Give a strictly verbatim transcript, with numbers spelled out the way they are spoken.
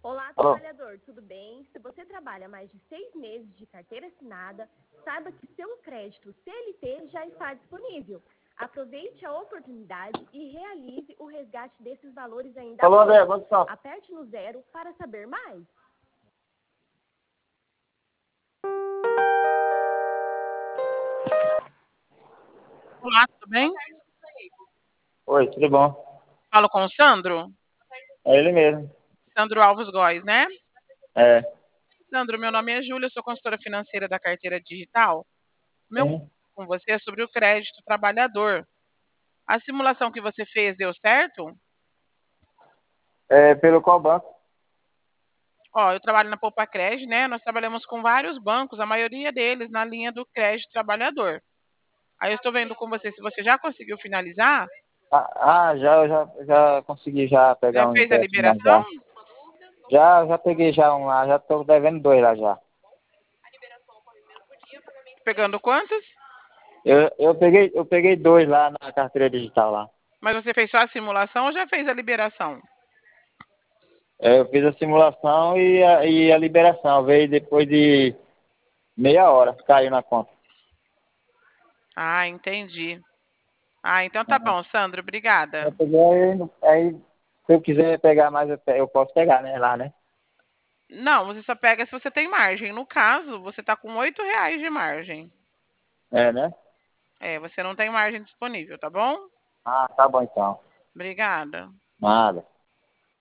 Olá, Alô? trabalhador, tudo bem? Se você trabalha mais de seis meses de carteira assinada, saiba que seu crédito C L T já está disponível. Aproveite a oportunidade e realize o resgate desses valores ainda Alô, André, hoje. quanto está? Aperte no zero para saber mais. Olá, tudo bem? Oi, tudo bom? Falo com o Sandro? É ele mesmo. Sandro Alves Góes, né? É. Sandro, meu nome é Júlia, eu sou consultora financeira da Carteira Digital. Meu Sim. com você é sobre o crédito trabalhador. A simulação que você fez deu certo? É pelo qual banco? Ó, eu trabalho na Poupa Crédito, né? Nós trabalhamos com vários bancos, a maioria deles na linha do crédito trabalhador. Aí eu estou vendo com você se você já conseguiu finalizar, Ah, ah, já, eu já, já consegui já pegar já um fez a empréstimo lá liberação? já. Já, já peguei já um lá, já tô devendo dois lá já. Pegando quantos? Eu, eu peguei, eu peguei dois lá na carteira digital lá. Mas você fez só a simulação ou já fez a liberação? É, eu fiz a simulação e a, e a liberação, veio depois de meia hora, caiu na conta. Ah, entendi. Ah, então tá bom, Sandro, obrigada. Eu peguei, aí, aí, se eu quiser pegar mais, eu, pe- eu posso pegar, né, lá, né? Não, você só pega se você tem margem. No caso, você tá com oito reais de margem. É, né? É, você não tem margem disponível, tá bom? Ah, tá bom então. Obrigada. Nada.